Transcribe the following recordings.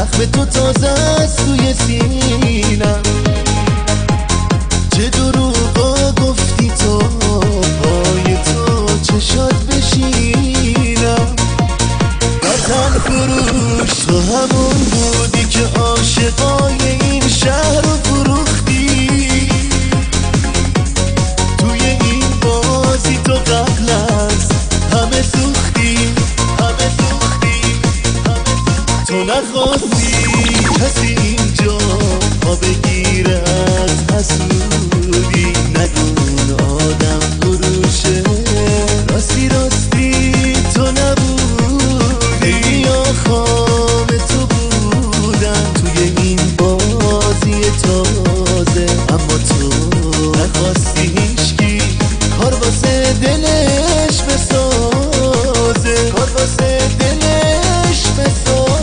زخم تو تازه است توی سینم، چه دروغا گفتی تو پای تو چشات بشینم. وطن فروش تو همون بودی که عاشقای این شهر رو فروختی. توی این بازی تو قبل از همه سوختی، همه سوختی، همه سوختی. تو نخواستی کسی اینجا ما بگیره از حسودی. نگون آدم فروشه، راستی راستی تو نبودی یا خام تو بودن توی این بازی تازه. اما تو نخواستی هیچکی کار واسه دلش بسازه، کار واسه دلش بسازه.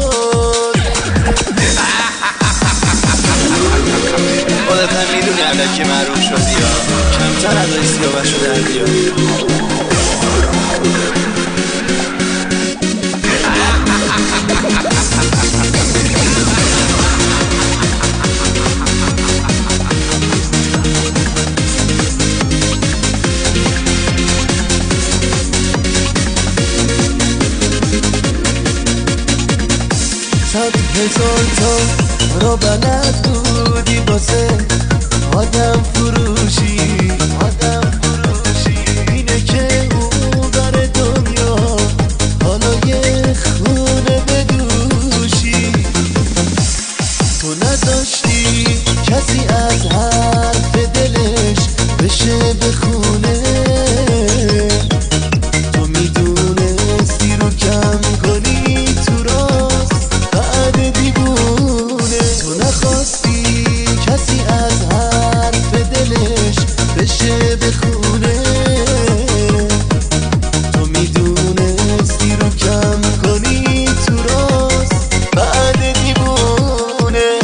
خودت هم میدونی علکی معروف شدی یا کمتر ادای سیاوش رو در بیاری. صد هزار تا را بلد بودی واسه آدم فروشی، آدم فروشی. اینه که اون بر دنیا حالا یه خونه بدوشی. تو نذاشتی کسی از حرف دلش بشه بخونه. تو میدونستی رو کم کنی تو راست بعد دیوونه. تو نخواستی کسی از حرف دلش بشه بخونه. تو میدونستی رو کم کنی تو راست بعد دیوونه.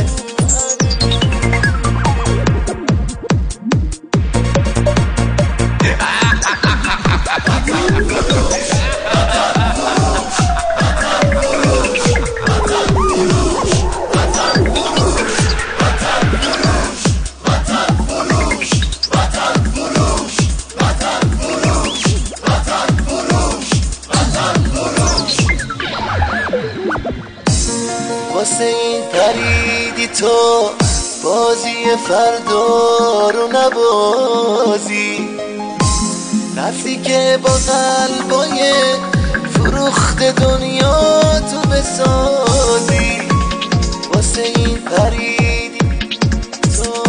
واسه این پریدی تو بازی فردا رو نبازی. رفتی که با قلبای فروخت دنیا تو بسازی. واسه این پریدی تو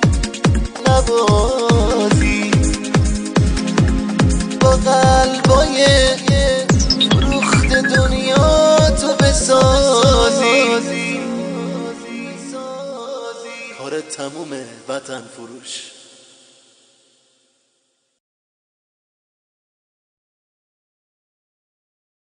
نبازی. با قلبای فروخت دنیا تو بسازی. کارت تمومه وطن فروش.